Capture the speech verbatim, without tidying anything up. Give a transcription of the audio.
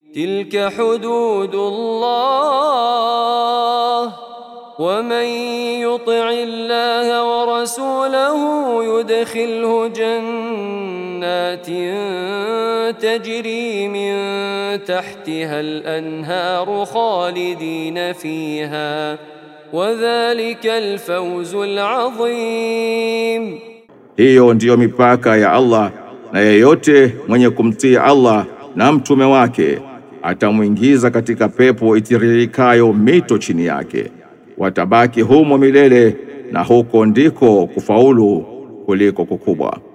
Tilka hududullah ومن يطع الله ورسوله يدخله جنات تجري من تحتها الأنهار خالدين فيها وذلك الفوز العظيم. Hiyo ndiyo mipaka ya Allah, na yeyote mwenye kumtii Allah na mtume wake atamuingiza katika pepo itiririkayo mito chini yake. Watabaki humo milele, na huko ndiko kufaulu kuliko kukubwa.